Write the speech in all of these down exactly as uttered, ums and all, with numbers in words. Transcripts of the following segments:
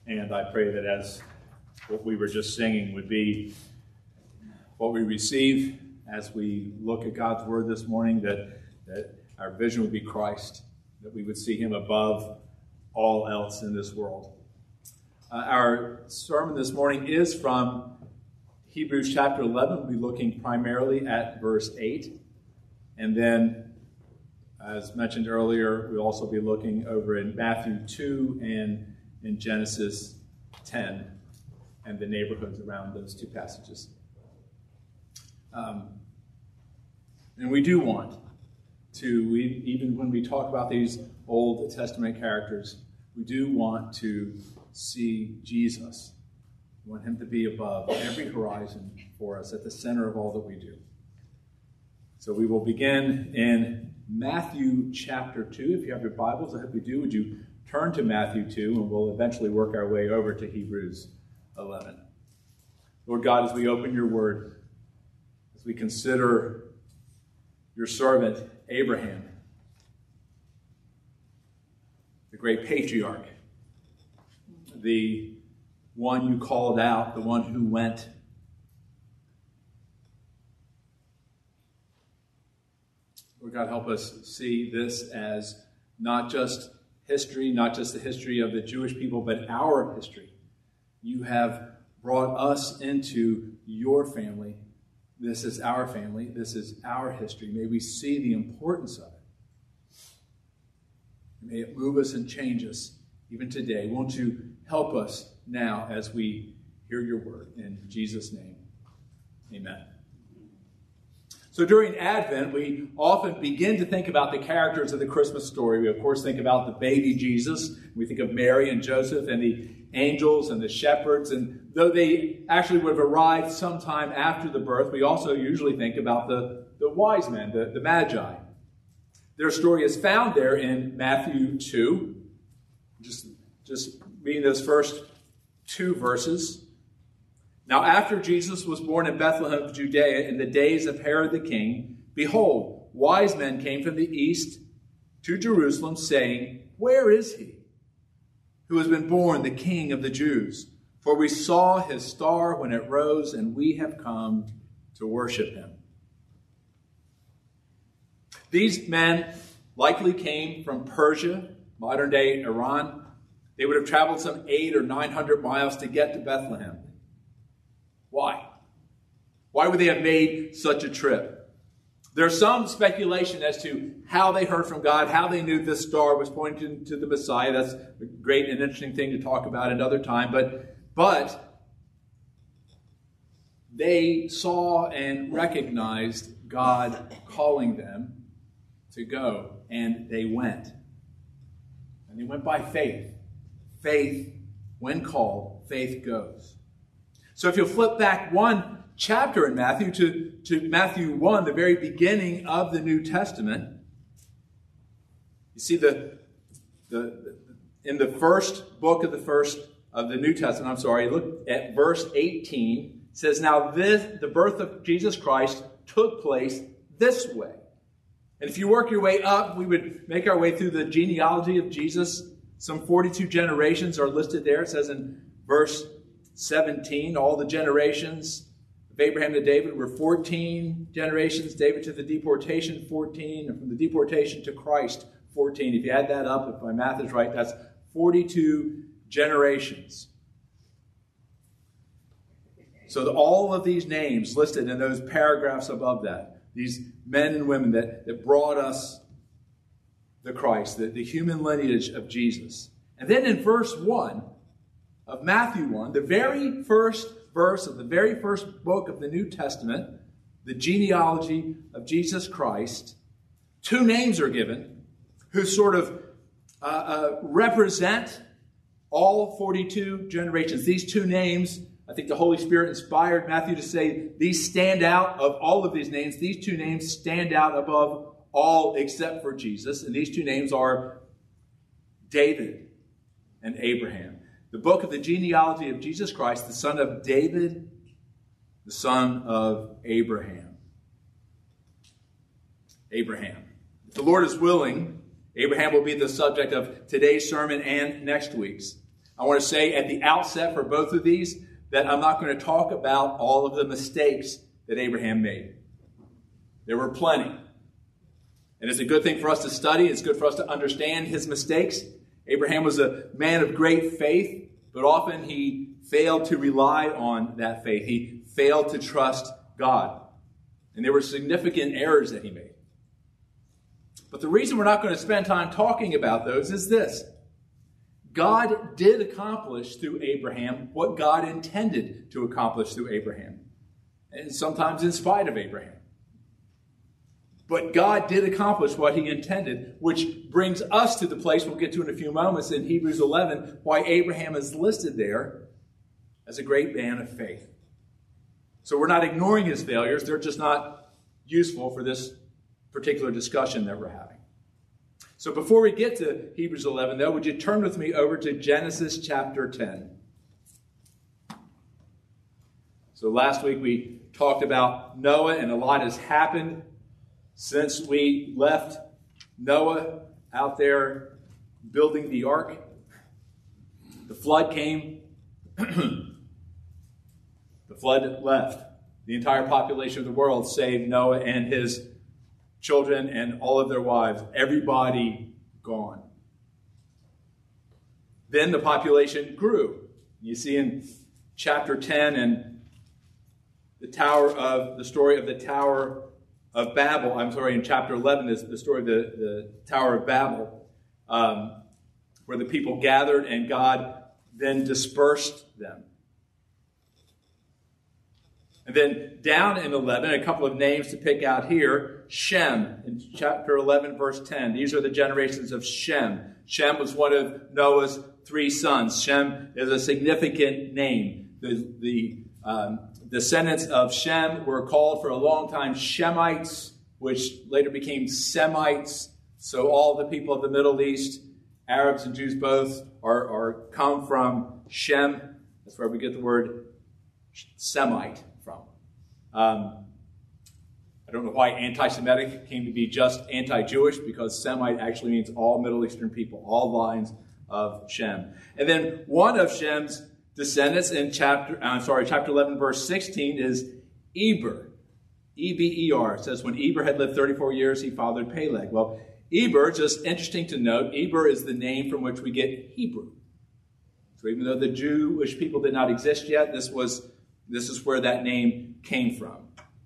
And I pray that as what we were just singing would be what we receive as we look at God's word this morning, that, that our vision would be Christ, that we would see him above all else in this world. Uh, our sermon this morning is from Hebrews chapter eleven. We'll be looking primarily at verse eight. And then, as mentioned earlier, we'll also be looking over in Matthew two and in Genesis ten and the neighborhoods around those two passages. Um, and we do want to, we, even when we talk about these Old Testament characters, we do want to see Jesus. We want him to be above every horizon for us, at the center of all that we do. So we will begin in Matthew chapter two. If you have your Bibles, I hope you do. Would you turn to Matthew two, and we'll eventually work our way over to Hebrews eleven. Lord God, as we open your word, as we consider your servant Abraham, the great patriarch, the one you called out, the one who went. Lord God, help us see this as not just history, not just the history of the Jewish people, but our history. You have brought us into your family. This is our family. This is our history. May we see the importance of it. May it move us and change us even today. Won't you help us now as we hear your word? In Jesus' name, amen. So during Advent, we often begin to think about the characters of the Christmas story. We, of course, think about the baby Jesus. We think of Mary and Joseph and the angels and the shepherds. And though they actually would have arrived sometime after the birth, we also usually think about the, the wise men, the, the Magi. Their story is found there in Matthew two. Just, just reading those first two verses. Now, after Jesus was born in Bethlehem of Judea in the days of Herod the king, behold, wise men came from the east to Jerusalem, saying, "Where is he who has been born the King of the Jews? For we saw his star when it rose, and we have come to worship him." These men likely came from Persia, modern-day Iran. They would have traveled some eight or nine hundred miles to get to Bethlehem. Why? Why would they have made such a trip? There's some speculation as to how they heard from God, how they knew this star was pointing to the Messiah. That's a great and interesting thing to talk about another time. But, but they saw and recognized God calling them to go, and they went. And they went by faith. Faith, when called, faith goes. So if you'll flip back one chapter in Matthew to, to Matthew one, the very beginning of the New Testament, you see the, the in the first book of the first of the New Testament, I'm sorry, look at verse eighteen. It says, "Now this, the birth of Jesus Christ took place this way." And if you work your way up, we would make our way through the genealogy of Jesus. Some forty-two generations are listed there. It says in verse seventeen, all the generations of Abraham to David were fourteen generations. David to the deportation, fourteen. And from the deportation to Christ, fourteen. If you add that up, if my math is right, that's forty-two generations. So the, all of these names listed in those paragraphs above that, these men and women that, that brought us the Christ, the, the human lineage of Jesus. And then in verse one of Matthew one, the very first verse of the very first book of the New Testament, the genealogy of Jesus Christ, two names are given who sort of uh, uh, represent all forty-two generations. These two names, I think the Holy Spirit inspired Matthew to say, these stand out of all of these names. These two names stand out above all except for Jesus. And these two names are David and Abraham. The book of the genealogy of Jesus Christ, the son of David, the son of Abraham. Abraham. If the Lord is willing, Abraham will be the subject of today's sermon and next week's. I want to say at the outset for both of these that I'm not going to talk about all of the mistakes that Abraham made. There were plenty. And it's a good thing for us to study. It's good for us to understand his mistakes. Abraham was a man of great faith, but often he failed to rely on that faith. He failed to trust God. And there were significant errors that he made. But the reason we're not going to spend time talking about those is this. God did accomplish through Abraham what God intended to accomplish through Abraham. And sometimes in spite of Abraham. But God did accomplish what he intended, which brings us to the place we'll get to in a few moments in Hebrews eleven, why Abraham is listed there as a great man of faith. So we're not ignoring his failures. They're just not useful for this particular discussion that we're having. So before we get to Hebrews eleven, though, would you turn with me over to Genesis chapter ten? So last week we talked about Noah, and a lot has happened since we left Noah out there building the ark. The flood came. The flood left. The entire population of the world, save Noah and his children and all of their wives. Everybody gone. Then the population grew. You see in chapter ten and the tower of the story of the Tower of Babel. I'm sorry, in chapter eleven is the story of the, the Tower of Babel, um, where the people gathered and God then dispersed them. And then down in eleven, a couple of names to pick out here. Shem, in chapter eleven, verse ten. These are the generations of Shem. Shem was one of Noah's three sons. Shem is a significant name. The, the um, descendants of Shem were called for a long time Shemites, which later became Semites. So all the people of the Middle East, Arabs and Jews both, are, are come from Shem. That's where we get the word Semite from. Um, I don't know why anti-Semitic came to be just anti-Jewish, because Semite actually means all Middle Eastern people, all lines of Shem. And then one of Shem's descendants in chapter, I'm sorry, chapter eleven, verse sixteen is Eber. E B E R. It says, when Eber had lived thirty-four years, he fathered Peleg. Well, Eber, just interesting to note, Eber is the name from which we get Hebrew. So even though the Jewish people did not exist yet, this was this is where that name came from.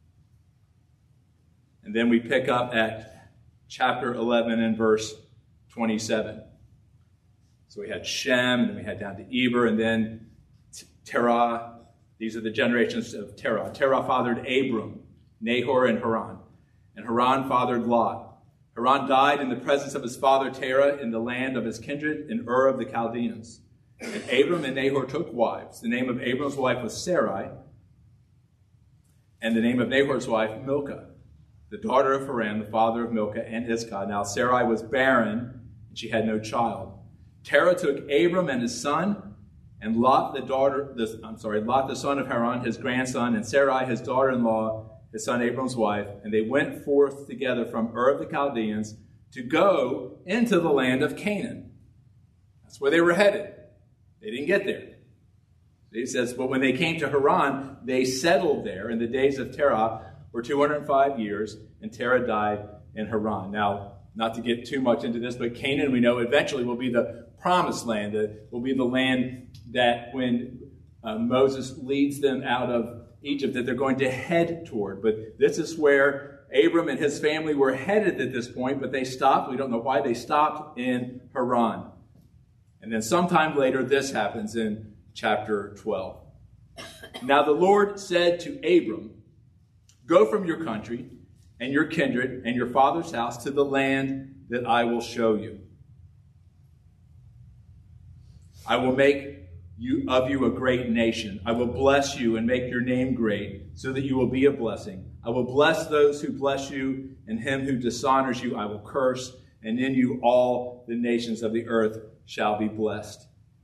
And then we pick up at chapter eleven and verse twenty-seven. So we had Shem, and then we had down to Eber, and then Terah. These are the generations of Terah. Terah fathered Abram, Nahor, and Haran. And Haran fathered Lot. Haran died in the presence of his father Terah in the land of his kindred in Ur of the Chaldeans. And Abram and Nahor took wives. The name of Abram's wife was Sarai, and the name of Nahor's wife Milcah, the daughter of Haran, the father of Milcah and Iscah. Now Sarai was barren, and she had no child. Terah took Abram and his son, and Lot the daughter, the, I'm sorry, Lot the son of Haran, his grandson, and Sarai his daughter-in-law, his son Abram's wife, and they went forth together from Ur of the Chaldeans to go into the land of Canaan. That's where they were headed. They didn't get there. He says, but when they came to Haran, they settled there, and the days of Terah were two hundred five years, and Terah died in Haran. Now, not to get too much into this, but Canaan, we know, eventually will be the promised land. It will be the land that when uh, Moses leads them out of Egypt, that they're going to head toward. But this is where Abram and his family were headed at this point, but they stopped. We don't know why they stopped in Haran. And then sometime later, this happens in chapter twelve. Now the Lord said to Abram, go from your country and your kindred and your father's house to the land that I will show you. I will make you of you a great nation. I will bless you and make your name great, so that you will be a blessing. I will bless those who bless you, and him who dishonors you I will curse, and in you all the nations of the earth shall be blessed.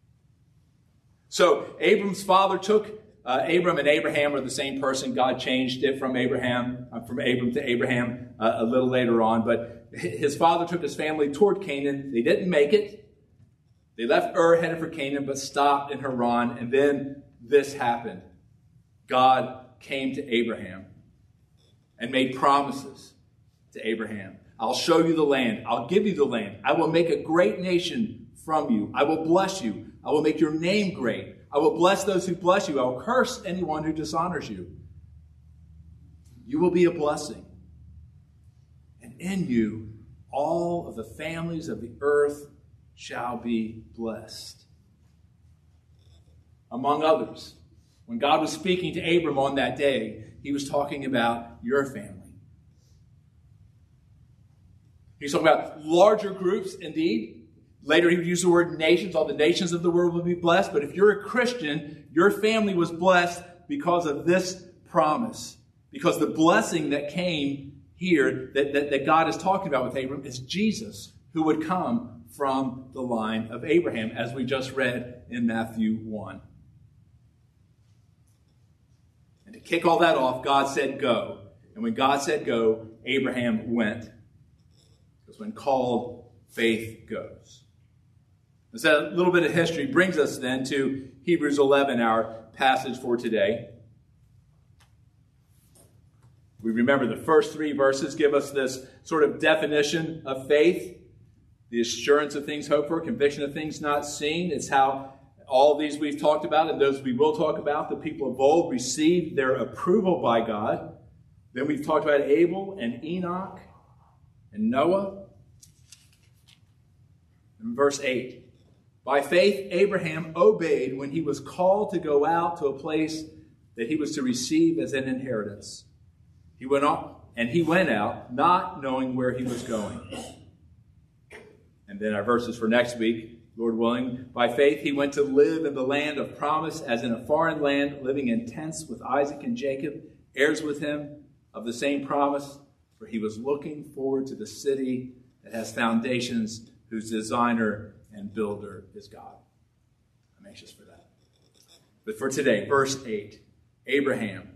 So Abram's father took uh, Abram and Abraham are the same person. God changed it from Abraham, uh, from Abram to Abraham uh, a little later on. But his father took his family toward Canaan. They didn't make it. They left Ur, headed for Canaan, but stopped in Haran, and then this happened. God came to Abraham and made promises to Abraham. I'll show you the land. I'll give you the land. I will make a great nation from you. I will bless you. I will make your name great. I will bless those who bless you. I will curse anyone who dishonors you. You will be a blessing. And in you, all of the families of the earth shall be blessed. Among others, when God was speaking to Abram on that day, he was talking about your family. He's talking about larger groups, indeed. Later he would use the word nations. All the nations of the world will be blessed. But if you're a Christian, your family was blessed because of this promise. Because the blessing that came here, that, that, that God is talking about with Abram, is Jesus, who would come from the line of Abraham, as we just read in Matthew one. And to kick all that off, God said go. And when God said go, Abraham went. Because when called, faith goes. And so a little bit of history brings us then to Hebrews eleven, our passage for today. We remember the first three verses give us this sort of definition of faith. The assurance of things hoped for, conviction of things not seen. It's how all these we've talked about and those we will talk about, the people of old received their approval by God. Then we've talked about Abel and Enoch and Noah. In verse eight, by faith Abraham obeyed when he was called to go out to a place that he was to receive as an inheritance. He went on, and he went out, not knowing where he was going. And then our verses for next week, Lord willing, by faith he went to live in the land of promise, as in a foreign land, living in tents with Isaac and Jacob, heirs with him of the same promise, for he was looking forward to the city that has foundations, whose designer and builder is God. I'm anxious for that. But for today, verse eight, Abraham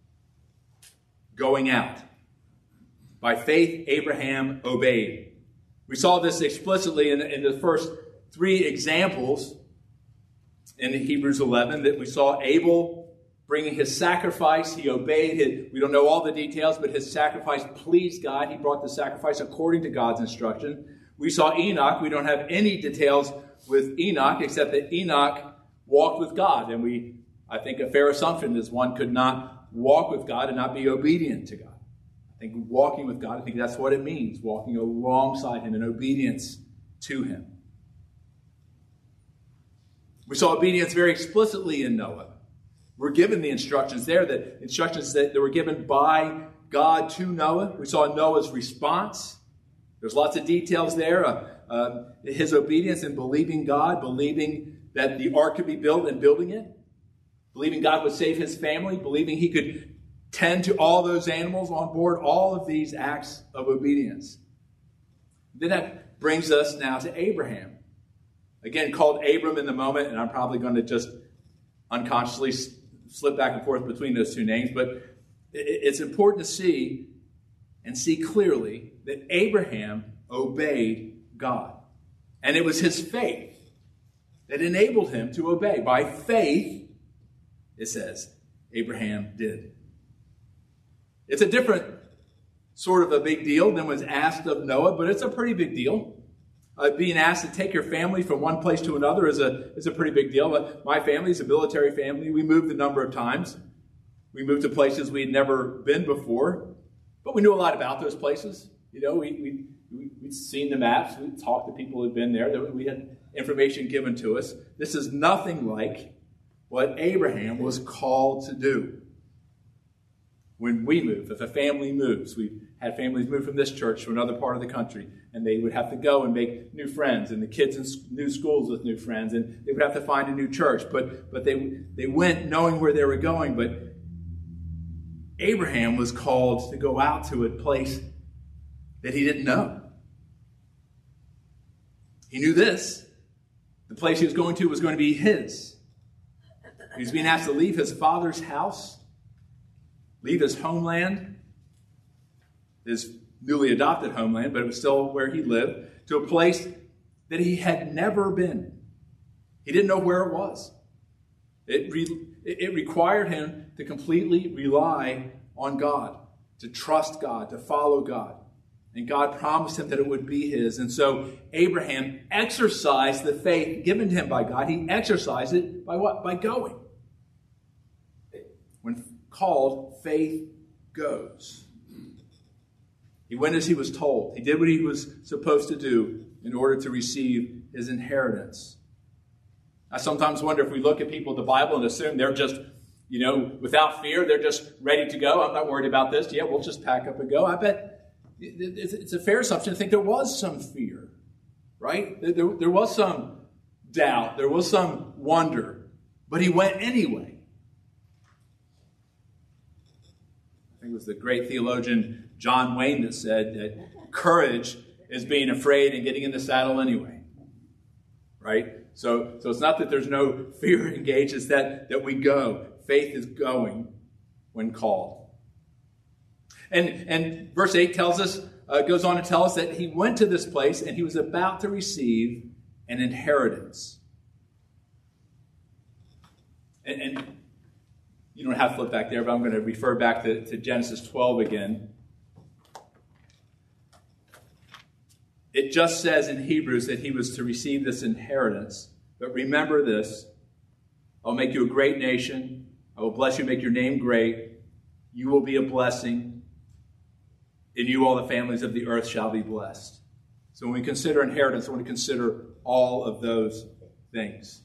going out. By faith, Abraham obeyed. We saw this explicitly in, in the first three examples in Hebrews eleven, that we saw Abel bringing his sacrifice. He obeyed. His, we don't know all the details, but his sacrifice pleased God. He brought the sacrifice according to God's instruction. We saw Enoch. We don't have any details with Enoch, except that Enoch walked with God. And we, I think a fair assumption is one could not walk with God and not be obedient to God. I think walking with God, I think that's what it means, walking alongside him in obedience to him. We saw obedience very explicitly in Noah. We're given the instructions there, the instructions that, that were given by God to Noah. We saw Noah's response. There's lots of details there. Uh, uh, his obedience in believing God, believing that the ark could be built and building it. Believing God would save his family, believing he could tend to all those animals on board, all of these acts of obedience. Then that brings us now to Abraham. Again, called Abram in the moment, and I'm probably going to just unconsciously slip back and forth between those two names, but it's important to see and see clearly that Abraham obeyed God. And it was his faith that enabled him to obey. By faith, it says, Abraham did. It's a different sort of a big deal than was asked of Noah, but it's a pretty big deal. Uh, being asked to take your family from one place to another is a, is a pretty big deal. But my family is a military family. We moved a number of times. We moved to places we had never been before, but we knew a lot about those places. You know, we, we, we, we'd seen the maps. We'd talked to people who'd been there. We had information given to us. This is nothing like what Abraham was called to do. When we move, if a family moves, we've had families move from this church to another part of the country, and they would have to go and make new friends, and the kids in new schools with new friends, and they would have to find a new church. But but they they went knowing where they were going. But Abraham was called to go out to a place that he didn't know. He knew this. The place he was going to was going to be his. He was being asked to leave his father's house, leave his homeland, his newly adopted homeland, but it was still where he lived, to a place that he had never been. He didn't know where it was. It, re- it required him to completely rely on God, to trust God, to follow God. And God promised him that it would be his. And so Abraham exercised the faith given to him by God. He exercised it by what? By going. When called, faith goes. He went as he was told. He did what he was supposed to do in order to receive his inheritance. I sometimes wonder if we look at people in the Bible and assume they're just, you know, without fear, they're just ready to go. I'm not worried about this. Yeah, we'll just pack up and go. I bet it's a fair assumption to think there was some fear, right? There, there was some doubt. There was some wonder. But he went anyway. I think it was the great theologian John Wayne that said that courage is being afraid and getting in the saddle anyway, right? So, so it's not that there's no fear engaged. It's that, that we go. Faith is going when called. And, and verse eight tells us, uh, goes on to tell us that he went to this place and he was about to receive an inheritance. And, and you don't have to flip back there, but I'm going to refer back to, to Genesis twelve again. It just says in Hebrews that he was to receive this inheritance. But remember this: I'll make you a great nation. I will bless you, make your name great. You will be a blessing. In you all the families of the earth shall be blessed. So when we consider inheritance, I want to consider all of those things.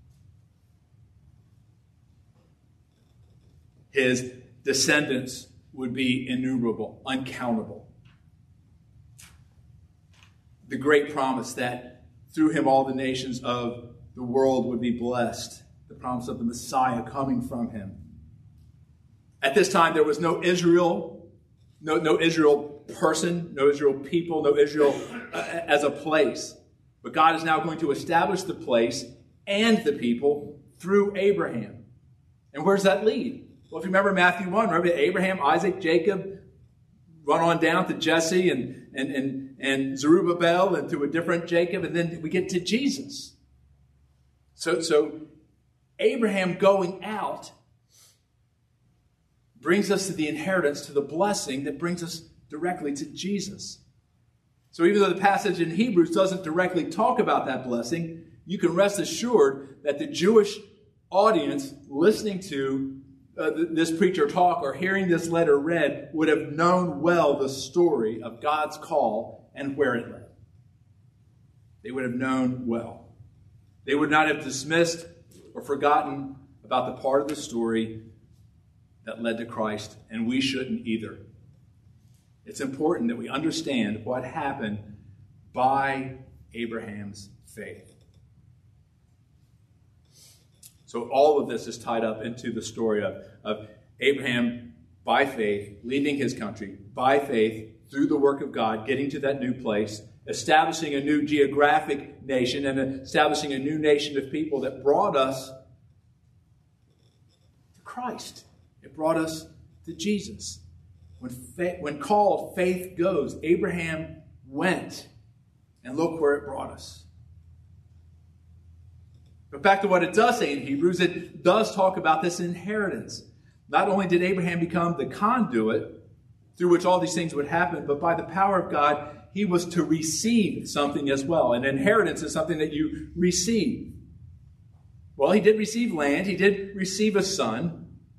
His descendants would be innumerable, uncountable. The great promise that through him all the nations of the world would be blessed. The promise of the Messiah coming from him. At this time, there was no Israel, no, no Israel person, no Israel people, no Israel uh, as a place. But God is now going to establish the place and the people through Abraham. And where does that lead? Well, if you remember Matthew one, remember Abraham, Isaac, Jacob, run on down to Jesse and, and, and, and Zerubbabel and to a different Jacob, and then we get to Jesus. So, so Abraham going out brings us to the inheritance, to the blessing that brings us directly to Jesus. So even though the passage in Hebrews doesn't directly talk about that blessing, you can rest assured that the Jewish audience listening to uh, this preacher talk or hearing this letter read would have known well the story of God's call and where it led. They would have known well. They would not have dismissed or forgotten about the part of the story that led to Christ, and we shouldn't either. It's important that we understand what happened by Abraham's faith. So all of this is tied up into the story of, of Abraham, by faith, leaving his country, by faith, through the work of God, getting to that new place, establishing a new geographic nation, and establishing a new nation of people that brought us to Christ. It brought us to Jesus. When, fa- when called, faith goes. Abraham went, and look where it brought us. But back to what it does say in Hebrews, it does talk about this inheritance. Not only did Abraham become the conduit through which all these things would happen, but by the power of God, he was to receive something as well. An inheritance is something that you receive. Well, he did receive land. He did receive a son.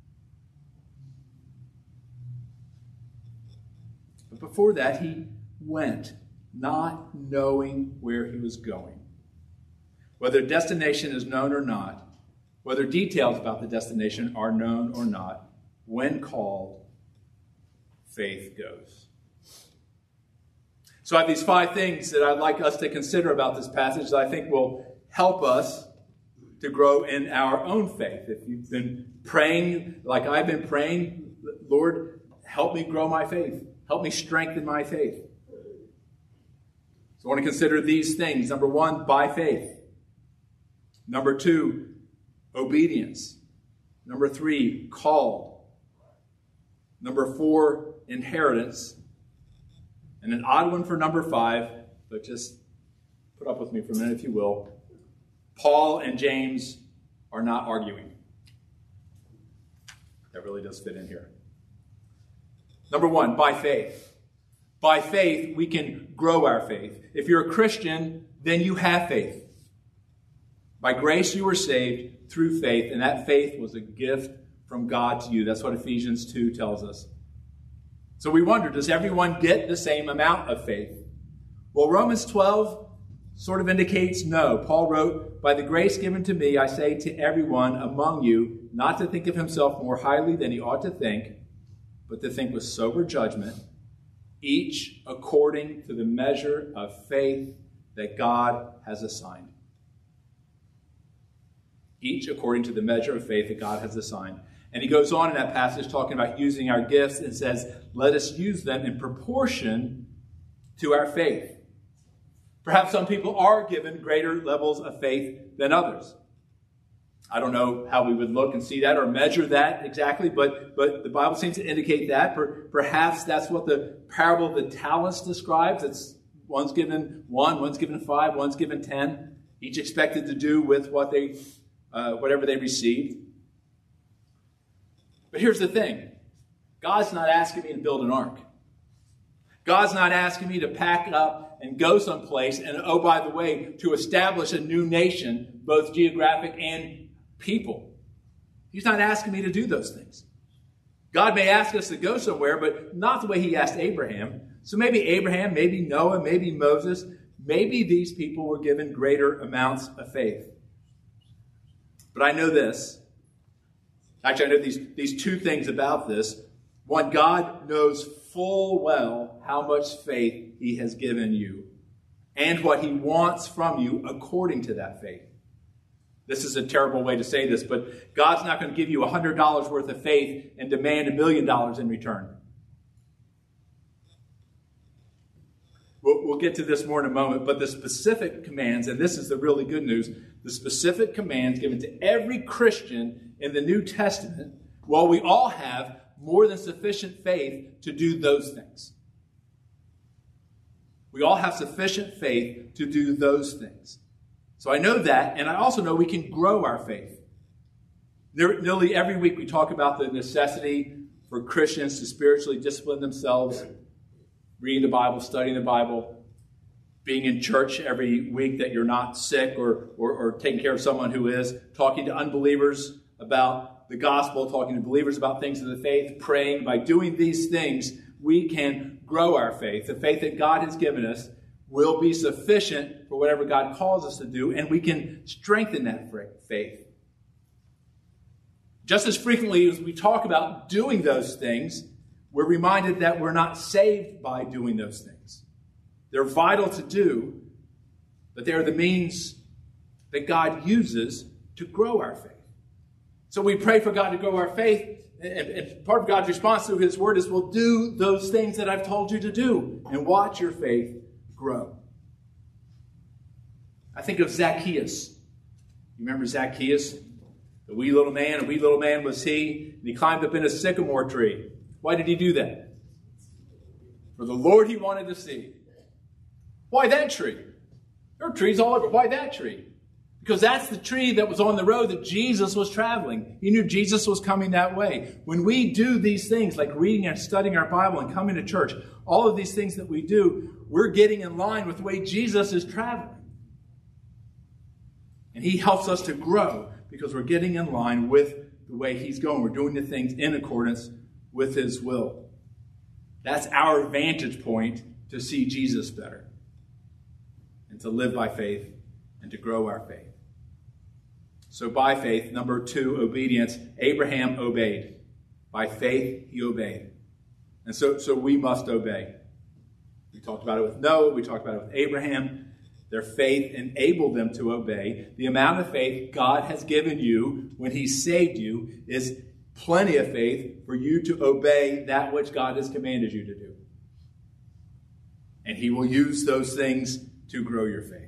But before that, he went, not knowing where he was going. Whether destination is known or not, whether details about the destination are known or not, when called, faith goes. So I have these five things that I'd like us to consider about this passage that I think will help us to grow in our own faith. If you've been praying like I've been praying, Lord, help me grow my faith. Help me strengthen my faith. So I want to consider these things. Number one, by faith. Number two, obedience. Number three, called. Number four, inheritance. And an odd one for number five, but just put up with me for a minute if you will. Paul and James are not arguing. That really does fit in here. Number one, by faith. By faith, we can grow our faith. If you're a Christian, then you have faith. By grace you were saved through faith, and that faith was a gift from God to you. That's what Ephesians two tells us. So we wonder, does everyone get the same amount of faith? Well, Romans twelve sort of indicates no. Paul wrote, "By the grace given to me, I say to everyone among you, not to think of himself more highly than he ought to think, but to think with sober judgment, each according to the measure of faith that God has assigned." Each according to the measure of faith that God has assigned. And he goes on in that passage talking about using our gifts and says, let us use them in proportion to our faith. Perhaps some people are given greater levels of faith than others. I don't know how we would look and see that or measure that exactly, but, but the Bible seems to indicate that. Perhaps that's what the parable of the talents describes. It's one's given one, one's given five, one's given ten, each expected to do with what they, uh, whatever they received. But here's the thing. God's not asking me to build an ark. God's not asking me to pack up and go someplace and, oh, by the way, to establish a new nation, both geographic and people. He's not asking me to do those things. God may ask us to go somewhere, but not the way he asked Abraham. So maybe Abraham, maybe Noah, maybe Moses, maybe these people were given greater amounts of faith. But I know this. Actually, I know these, these two things about this. One, God knows full well how much faith he has given you and what he wants from you according to that faith. This is a terrible way to say this, but God's not going to give you one hundred dollars worth of faith and demand a million dollars in return. We'll, we'll get to this more in a moment, but the specific commands, and this is the really good news, the specific commands given to every Christian in the New Testament, well, we all have more than sufficient faith to do those things. We all have sufficient faith to do those things. So I know that, and I also know we can grow our faith. Nearly every week we talk about the necessity for Christians to spiritually discipline themselves, reading the Bible, studying the Bible, being in church every week that you're not sick or, or, or taking care of someone who is, talking to unbelievers about the gospel, talking to believers about things of the faith, praying. By doing these things, we can grow our faith. The faith that God has given us will be sufficient for whatever God calls us to do, and we can strengthen that faith. Just as frequently as we talk about doing those things, we're reminded that we're not saved by doing those things. They're vital to do, but they're the means that God uses to grow our faith. So we pray for God to grow our faith, and, and part of God's response to his word is, well, do those things that I've told you to do, and watch your faith grow. I think of Zacchaeus. You remember Zacchaeus? The wee little man, a wee little man was he, and he climbed up in a sycamore tree. Why did he do that? For the Lord he wanted to see. Why that tree? There are trees all over. Why that tree? Because that's the tree that was on the road that Jesus was traveling. He knew Jesus was coming that way. When we do these things, like reading and studying our Bible and coming to church, all of these things that we do, we're getting in line with the way Jesus is traveling. And he helps us to grow because we're getting in line with the way he's going. We're doing the things in accordance with his will. That's our vantage point to see Jesus better and to live by faith and to grow our faith. So by faith, number two, obedience. Abraham obeyed. By faith, he obeyed. And so, so we must obey. We talked about it with Noah. We talked about it with Abraham. Their faith enabled them to obey. The amount of faith God has given you when he saved you is plenty of faith for you to obey that which God has commanded you to do. And he will use those things to grow your faith.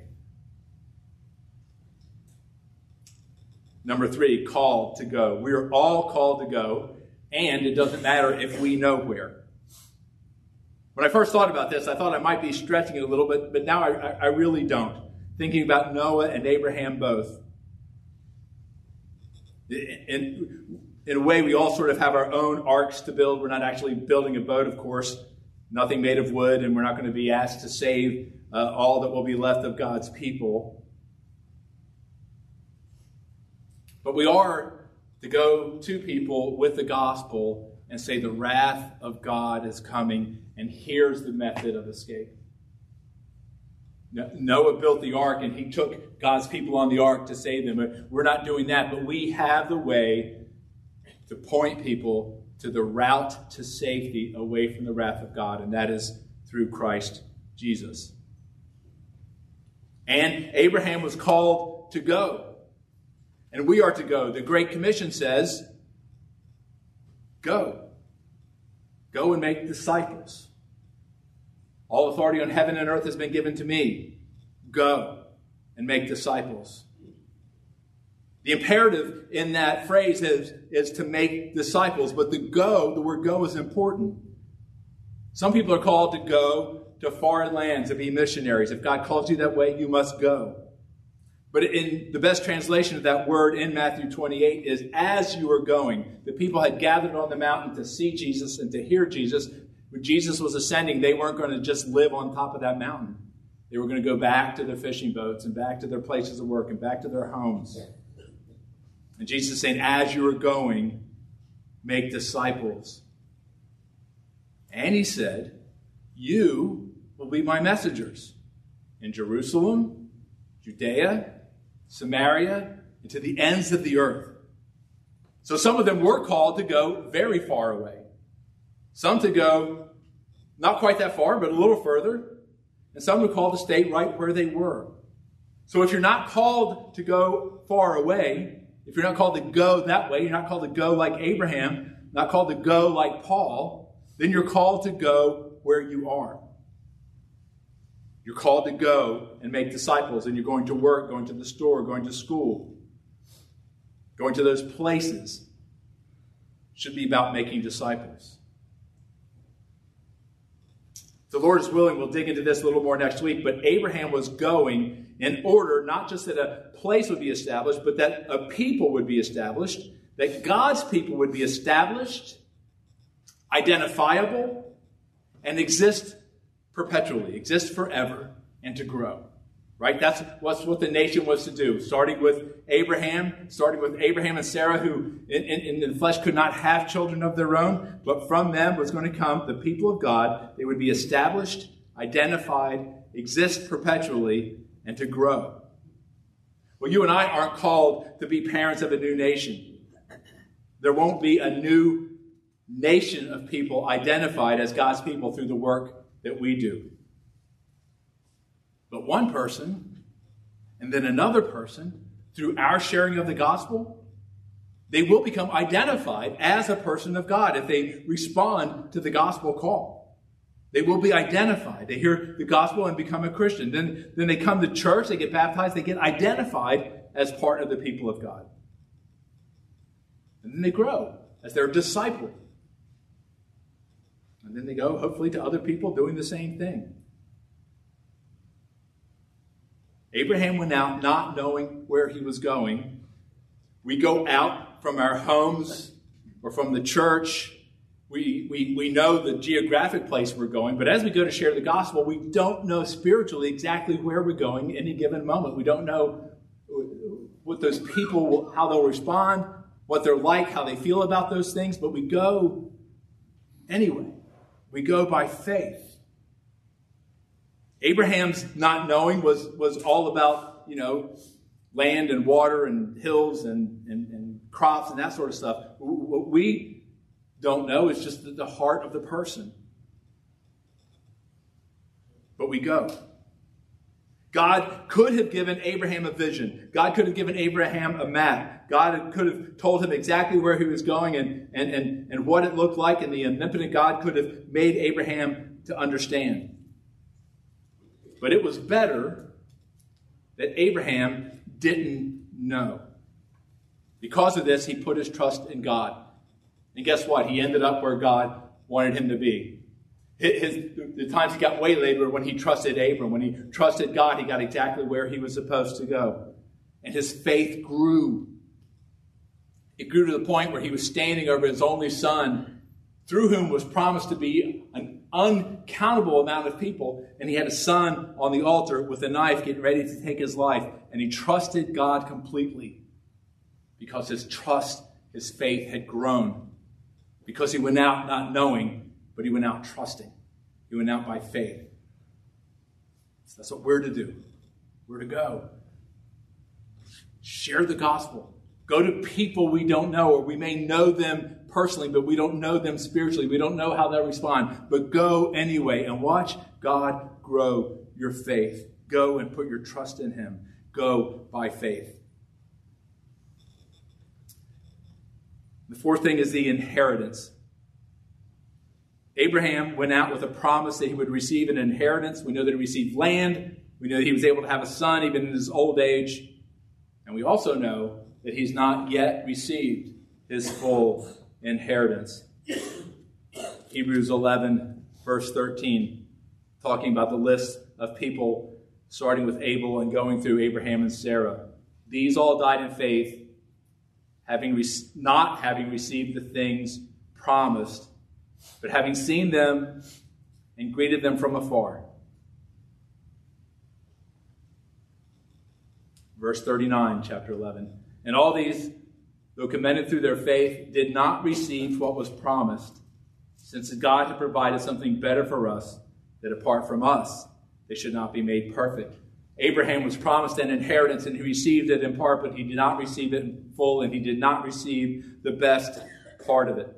Number three, called to go. We are all called to go, and it doesn't matter if we know where. When I first thought about this, I thought I might be stretching it a little bit, but now I, I really don't. thinking about Noah and Abraham both. In, in a way, we all sort of have our own arks to build. We're not actually building a boat, of course. Nothing made of wood, and we're not going to be asked to save uh, all that will be left of God's people. But we are to go to people with the gospel and say the wrath of God is coming, and here's the method of escape. Noah built the ark, and he took God's people on the ark to save them. We're not doing that, but we have the way to point people to the route to safety away from the wrath of God, and that is through Christ Jesus. And Abraham was called to go, and we are to go. The Great Commission says, go. Go and make disciples. All authority on heaven and earth has been given to me. Go and make disciples. The imperative in that phrase is, is to make disciples, but the go, the word go is important. Some people are called to go to foreign lands to be missionaries. If God calls you that way, you must go. But in the best translation of that word in Matthew twenty-eight is as you are going. The people had gathered on the mountain to see Jesus and to hear Jesus. When Jesus was ascending, they weren't going to just live on top of that mountain. They were going to go back to their fishing boats and back to their places of work and back to their homes. And Jesus is saying, as you are going, make disciples. And he said, you will be my messengers in Jerusalem, Judea, Samaria, and to the ends of the earth. So some of them were called to go very far away. Some to go not quite that far, but a little further. And some were called to stay right where they were. So if you're not called to go far away, if you're not called to go that way, you're not called to go like Abraham, not called to go like Paul, then you're called to go where you are. You're called to go and make disciples, and you're going to work, going to the store, going to school, going to those places. It should be about making disciples. If the Lord is willing, we'll dig into this a little more next week, but Abraham was going in order not just that a place would be established, but that a people would be established, that God's people would be established, identifiable, and exist perpetually, exist forever, and to grow. Right? That's what the nation was to do. Starting with Abraham, starting with Abraham and Sarah, who in, in, in the flesh could not have children of their own, but from them was going to come the people of God. They would be established, identified, exist perpetually, and to grow. Well, you and I aren't called to be parents of a new nation. There won't be a new nation of people identified as God's people through the work that we do. But one person, and then another person, through our sharing of the gospel, they will become identified as a person of God if they respond to the gospel call. They will be identified. They hear the gospel and become a Christian. Then, then they come to church, they get baptized, they get identified as part of the people of God. And then they grow as their disciple. And then they go, hopefully, to other people doing the same thing. Abraham went out not knowing where he was going. We go out from our homes or from the church. We, we, we know the geographic place we're going, but as we go to share the gospel, we don't know spiritually exactly where we're going at any given moment. We don't know what those people, will, how they'll respond, what they're like, how they feel about those things, but we go anyway. We go by faith. Abraham's not knowing was, was all about, you know, land and water and hills and, and, and crops and that sort of stuff. What we don't know is just the heart of the person. But we go. God could have given Abraham a vision. God could have given Abraham a map. God could have told him exactly where he was going and, and, and, and what it looked like, and the omnipotent God could have made Abraham to understand. But it was better that Abraham didn't know. Because of this, he put his trust in God. And guess what? He ended up where God wanted him to be. His, the times he got waylaid were when he trusted Abram. When he trusted God, he got exactly where he was supposed to go. And his faith grew. It grew to the point where he was standing over his only son, through whom was promised to be an uncountable amount of people. And he had a son on the altar with a knife getting ready to take his life. And he trusted God completely because his trust, his faith had grown. Because he went out not knowing, but he went out trusting. He went out by faith. So that's what we're to do. We're to go. Share the gospel. Go to people we don't know, or we may know them personally, but we don't know them spiritually. We don't know how they'll respond. But go anyway and watch God grow your faith. Go and put your trust in him. Go by faith. The fourth thing is the inheritance. Abraham went out with a promise that he would receive an inheritance. We know that he received land. We know that he was able to have a son even in his old age. And we also know that he's not yet received his full inheritance. Hebrews eleven, verse thirteen, talking about the list of people starting with Abel and going through Abraham and Sarah. These all died in faith, having re- not having received the things promised, but having seen them and greeted them from afar. Verse thirty-nine, chapter eleven. And all these, though commended through their faith, did not receive what was promised, since God had provided something better for us, that apart from us, they should not be made perfect. Abraham was promised an inheritance, and he received it in part, but he did not receive it in full, and he did not receive the best part of it.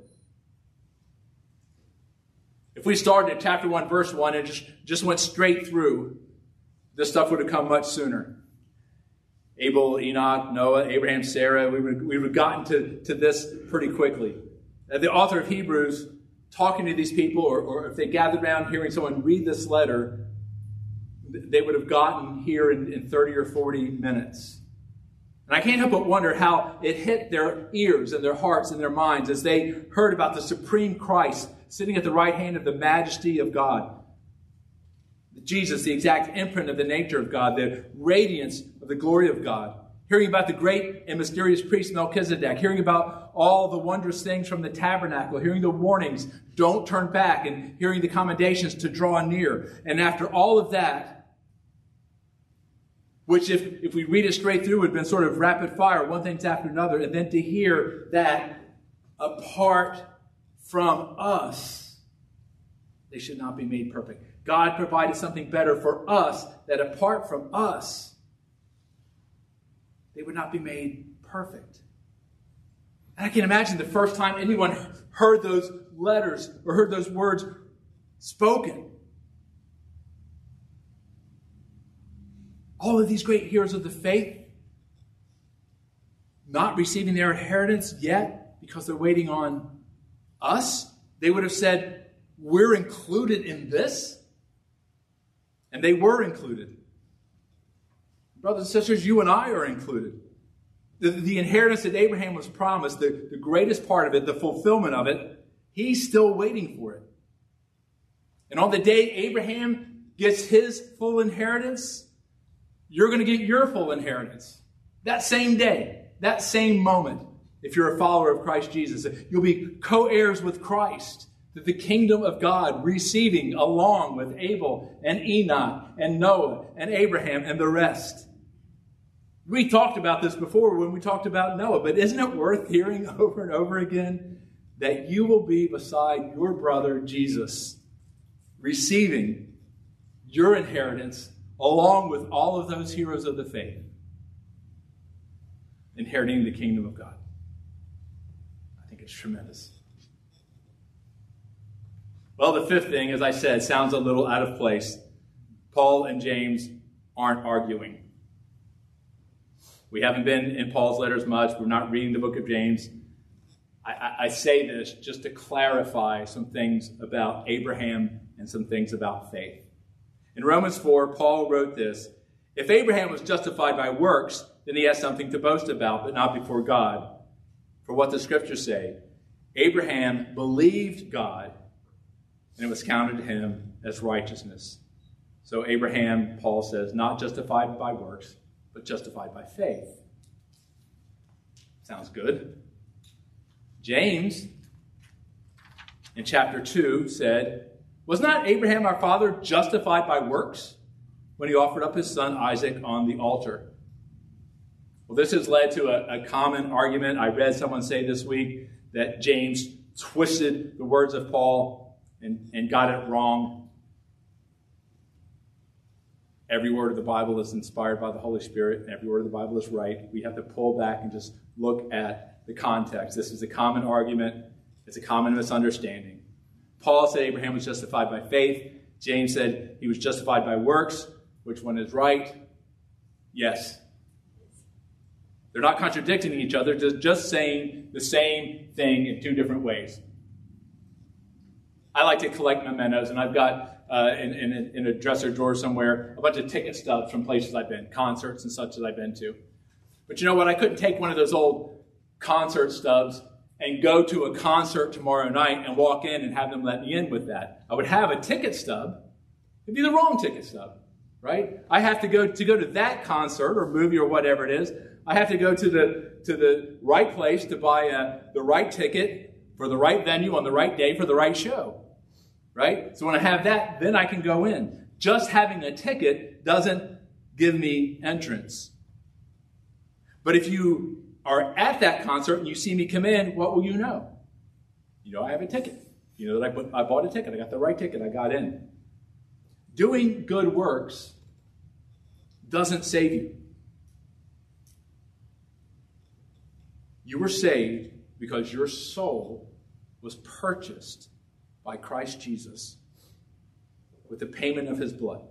If we started at chapter one, verse one, and just, just went straight through, this stuff would have come much sooner. Abel, Enoch, Noah, Abraham, Sarah, we would, we would have gotten to, to this pretty quickly. Uh, the author of Hebrews, talking to these people, or, or if they gathered around hearing someone read this letter, they would have gotten here in, in thirty or forty minutes. And I can't help but wonder how it hit their ears and their hearts and their minds as they heard about the supreme Christ sitting at the right hand of the majesty of God. Jesus, the exact imprint of the nature of God, the radiance of the glory of God. Hearing about the great and mysterious priest Melchizedek. Hearing about all the wondrous things from the tabernacle. Hearing the warnings, don't turn back. And hearing the commendations to draw near. And after all of that, which if, if we read it straight through, would have been sort of rapid fire, one thing after another. And then to hear that apart from us, they should not be made perfect. God provided something better for us, that apart from us, they would not be made perfect. And I can imagine the first time anyone heard those letters or heard those words spoken. All of these great heroes of the faith not receiving their inheritance yet because they're waiting on us. They would have said, we're included in this. And they were included. Brothers and sisters, you and I are included. The, the inheritance that Abraham was promised, the, the greatest part of it, the fulfillment of it, he's still waiting for it. And on the day Abraham gets his full inheritance, you're going to get your full inheritance. That same day, that same moment, if you're a follower of Christ Jesus. You'll be co-heirs with Christ. That the kingdom of God receiving along with Abel and Enoch and Noah and Abraham and the rest. We talked about this before when we talked about Noah, but isn't it worth hearing over and over again that you will be beside your brother Jesus, receiving your inheritance along with all of those heroes of the faith, inheriting the kingdom of God? I think it's tremendous. Well, the fifth thing, as I said, sounds a little out of place. Paul and James aren't arguing. We haven't been in Paul's letters much. We're not reading the book of James. I, I, I say this just to clarify some things about Abraham and some things about faith. In Romans four, Paul wrote this: if Abraham was justified by works, then he has something to boast about, but not before God. For what the scriptures say, Abraham believed God, and it was counted to him as righteousness. So Abraham, Paul says, not justified by works, but justified by faith. Sounds good. James, in chapter two, said, was not Abraham our father justified by works when he offered up his son Isaac on the altar? Well, this has led to a, a common argument. I read someone say this week that James twisted the words of Paul and, and got it wrong. Every word of the Bible is inspired by the Holy Spirit, and every word of the Bible is right. We have to pull back and just look at the context. This is a common argument. It's a common misunderstanding. Paul said Abraham was justified by faith. James said he was justified by works. Which one is right? Yes. They're not contradicting each other, just, just saying the same thing in two different ways. I like to collect mementos, and I've got uh, in, in, in a dresser drawer somewhere a bunch of ticket stubs from places I've been, concerts and such that I've been to. But you know what? I couldn't take one of those old concert stubs and go to a concert tomorrow night and walk in and have them let me in with that. I would have a ticket stub. It'd be the wrong ticket stub, right? I have to go to go to that concert or movie or whatever it is. I have to go to the to the right place to buy a, the right ticket for the right venue on the right day for the right show, right? So when I have that, then I can go in. Just having a ticket doesn't give me entrance. But if you are at that concert and you see me come in, what will you know? You know I have a ticket. You know that I, put, I bought a ticket. I got the right ticket. I got in. Doing good works doesn't save you. You were saved because your soul was purchased by Christ Jesus with the payment of his blood.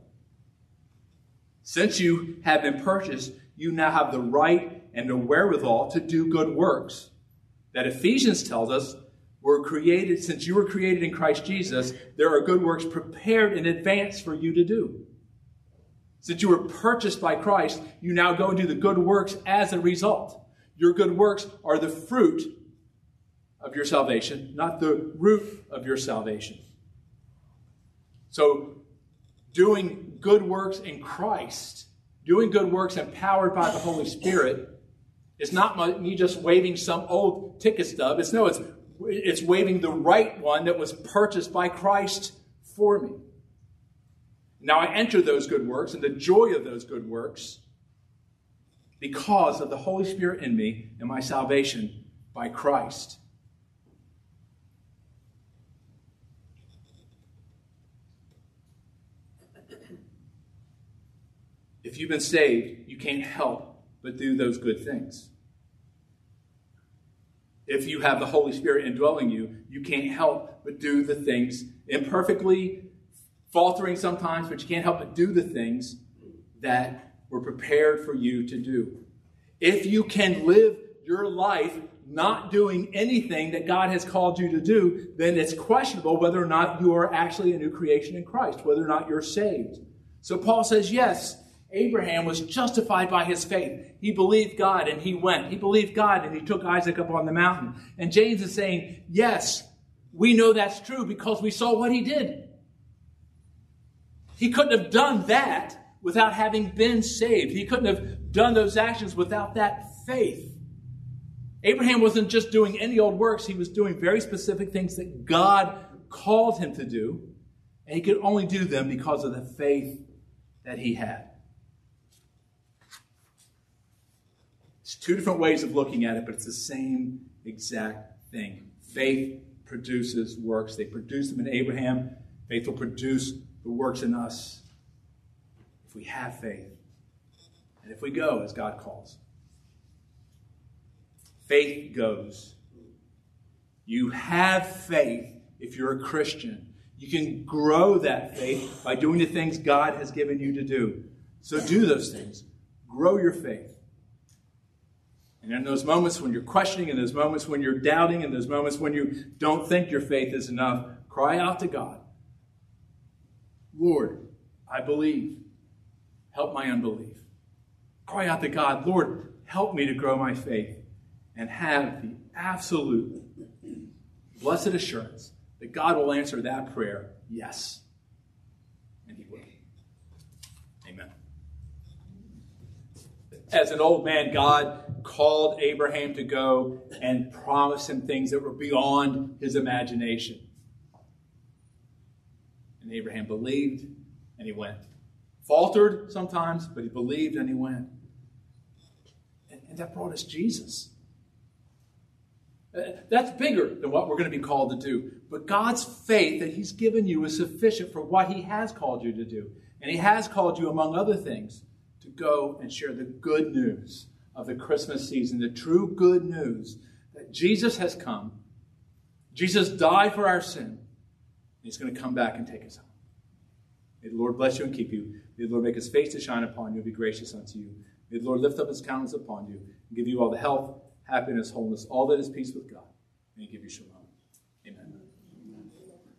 Since you have been purchased, you now have the right and the wherewithal to do good works. That Ephesians tells us were created, since you were created in Christ Jesus, there are good works prepared in advance for you to do. Since you were purchased by Christ, you now go and do the good works as a result. Your good works are the fruit of your salvation, not the root of your salvation. So, doing good works in Christ, doing good works empowered by the Holy Spirit, is not me just waving some old ticket stub. It's no, it's it's waving the right one that was purchased by Christ for me. Now I enter those good works and the joy of those good works because of the Holy Spirit in me and my salvation by Christ. If you've been saved, you can't help but do those good things. If you have the Holy Spirit indwelling you, you can't help but do the things imperfectly, faltering sometimes, but you can't help but do the things that were prepared for you to do. If you can live your life not doing anything that God has called you to do, then it's questionable whether or not you are actually a new creation in Christ, whether or not you're saved. So Paul says, yes, Abraham was justified by his faith. He believed God and he went. He believed God and he took Isaac up on the mountain. And James is saying, yes, we know that's true because we saw what he did. He couldn't have done that without having been saved. He couldn't have done those actions without that faith. Abraham wasn't just doing any old works. He was doing very specific things that God called him to do. And he could only do them because of the faith that he had. It's two different ways of looking at it, but it's the same exact thing. Faith produces works. They produced them in Abraham. Faith will produce the works in us if we have faith and if we go as God calls. Faith goes. You have faith if you're a Christian. You can grow that faith by doing the things God has given you to do. So do those things. Grow your faith. And in those moments when you're questioning, in those moments when you're doubting, in those moments when you don't think your faith is enough, cry out to God. Lord, I believe. Help my unbelief. Cry out to God, Lord, help me to grow my faith and have the absolute blessed assurance that God will answer that prayer yes. And he will. Amen. As an old man, God called Abraham to go and promised him things that were beyond his imagination. And Abraham believed, and he went. Faltered sometimes, but he believed and he went. And, and that brought us Jesus. That's bigger than what we're going to be called to do. But God's faith that he's given you is sufficient for what he has called you to do. And he has called you, among other things, to go and share the good news of the Christmas season, the true good news that Jesus has come. Jesus died for our sin. And he's going to come back and take us home. May the Lord bless you and keep you. May the Lord make his face to shine upon you and be gracious unto you. May the Lord lift up his countenance upon you and give you all the health, happiness, wholeness, all that is peace with God. May he give you shalom.